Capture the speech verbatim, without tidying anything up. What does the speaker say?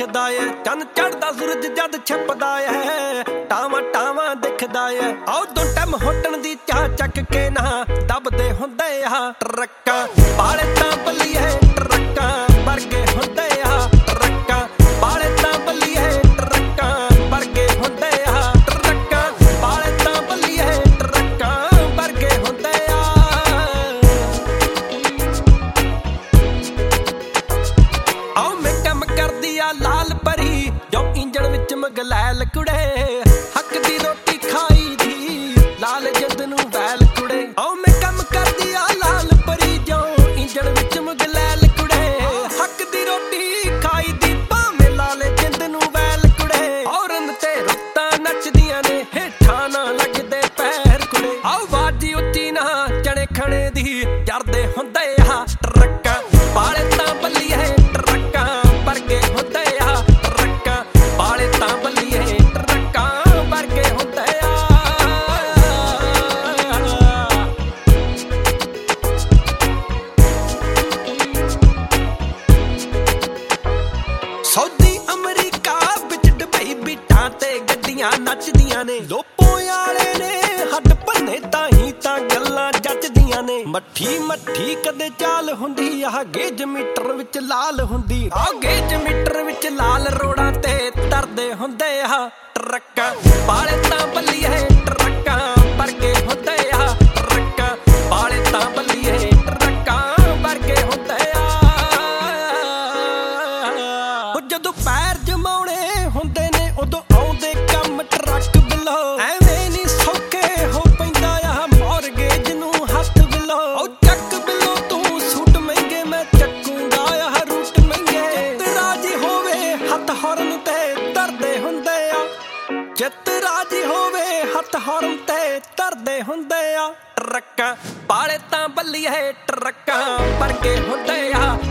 ਤਪਦਾ ਏ ਚੰਨ ਚੜਦਾ ਸੂਰਜ ਜਦ ਛਿਪਦਾ ਏ ਟਾਵਾਂ ਟਾਵਾਂ ਦਿਖਦਾ ਏ ਆਉ ਦੋ ਟਮ ਹੋਟਣ ਦੀ ਚਾਹ ਚੱਕ ਕੇ ਨਾ ਦਬਦੇ ਹੁੰਦੇ ਆ ਟਰੱਕਾਂ ਬਾਲੇ ਤਾਂ ਬੱਲੀਏ ਟਰੱਕਾਂ ਵਰਗੇ ਹੁੰਦੇ ਆ ਟਰੱਕਾਂ ਬਾਲੇ ਤਾਂ ਬੱਲੀਏ ਟਰੱਕਾਂ ਵਰਗੇ ਹੁੰਦੇ ਆ ਟਰੱਕਾਂ ਬਾਲੇ ਤਾਂ ਬੱਲੀਏ ਟਰੱਕਾਂ ਵਰਗੇ ਹੁੰਦੇ ਆ ਆਉ ਮੈਂ ਕੰਮ ਕਰਦੀ ਆ ਲਾਲ ਪਰੀ ਜੋ ਇੰਜਣ ਵਿੱਚ ਮਗਲੈਲ ਕੁੜੇ ਹੱਕ ਦੀ ਰੋਟੀ ਖਾਈ ਦੀ ਲਾਲ ਜਿੰਦ ਨੂੰ ਵੈਲ ਕੁੜੇ ਆਉ ਮੈਂ ਕੰਮ ਕਰਦੀ ਆ ਲਾਲ ਪਰੀ ਜੋ ਇੰਜਣ ਵਿੱਚ ਮਗਲੈਲ ਕੁੜੇ ਹੱਕ ਦੀ ਰੋਟੀ ਖਾਈ ਦੀ ਭਾਵੇਂ ਲਾਲ ਜਿੰਦ ਨੂੰ ਵੈਲ ਕੁੜੇ ਔਰਨ ਤੇ ਰੁੱਤਾਂ ਨੱਚਦੀਆਂ ਨੇ ਹੇਠਾਂ ਨਾ ਲੱਗਦੇ ਪੈਰ ਕੁੜੇ ਆਉ ਬਾਜੀ ਉੱਚੀ ਨਾ ਚਣੇ ਖਣੇ ਦੀ ਜਰਦੇ ਹੁੰਦੇ ਆ ਟਰੱਕਾਂ ਬਾਲੇ ਤਾਂ ਬੱਲੀਏ ਟਰੱਕਾਂ ਵਰਗੇ ਹੁੰਦੇ ਆ ਟਰੱਕਾਂ ਬਾਲੇ ਤਾਂ ਬੱਲੀਏ ਟਰੱਕਾਂ ਵਰਗੇ ਹੁੰਦੇ ਆ ਸਊਦੀ ਅਮਰੀਕਾ ਵਿੱਚ ਡੁਬਈ ਬੀਟਾਂ ਤੇ ਗੱਡੀਆਂ ਨੱਚਦੀਆਂ ਨੇ ਲੋਪੋ ਵਾਲੇ ਨੇ ਹੱਡ ਭੰਨੇ ਤਾਂ ਹੀ ਤਾਂ ਗੱਲਾਂ ਜੱਜਦੀਆਂ ਨੇ ਮੱਠੀ ਮੱਠੀ ਕਦੇ ਚਾਲ ਹੁੰਦੀ ਆ ਗੇਜ ਮੀਟਰ ਵਿੱਚ ਲਾਲ ਹੁੰਦੀ ਆ ਗੇਜ ਮੀਟਰ ਵਿੱਚ ਲਾਲ ਰੋੜਾਂ ਤੇ ਤਰਦੇ ਹੁੰਦੇ ਆ ਟਰੱਕਾਂ ਬਾਲੇ ਤਾਂ ਬੱਲੀਏ ਟਰੱਕਾਂ ਵਰਗੇ ਹੁੰਦੇ ਆ ਟਰੱਕਾਂ ਬਾਲੇ ਤਾਂ ਬੱਲੀਏ ਟਰੱਕਾਂ ਵਰਗੇ ਹੁੰਦੇ ਆ ਉਹ ਜਦੋਂ ਪੈਰ ਜਮਾਉਣੇ ਹੁੰਦੇ ਨੇ ਉਦੋਂ ਆਉਂਦੇ ਕੰਮ ਟਰੱਕ ਬਿਲੋ ਐਵੇਂ ਨੀ ਸੌਖੇ ਹੋ ਪੈਂਦਾ ਆ ਮੌਰਗੇਜ ਨੂੰ ਹੱਥ ਬਿਲੋ ਉਹ ਚੱਕ ਬਿਲੋ ਤੂੰ ਸੂਟ ਮਹਿੰਗੇ ਮੈਂ ਚੱਕੂਗਾ ਆ ਰੂਟ ਮਹਿੰਗੇ ਜਿੱਤ ਰਾਜੀ ਹੋਵੇ ਹੱਥ ਹੌਰਨ ਤੇ ਧਰਦੇ ਹੁੰਦੇ ਆ ਜਿੱਤ ਰਾਜੀ ਹੋਵੇ ਹੱਥ ਹੌਰਨ ਤੇ ਧਰਦੇ ਹੁੰਦੇ ਆ ਟਰੱਕਾਂ ਬਾਲੇ ਤਾਂ ਬੱਲੀਏ ਟਰੱਕਾਂ ਵਰਗੇ ਹੁੰਦੇ ਆ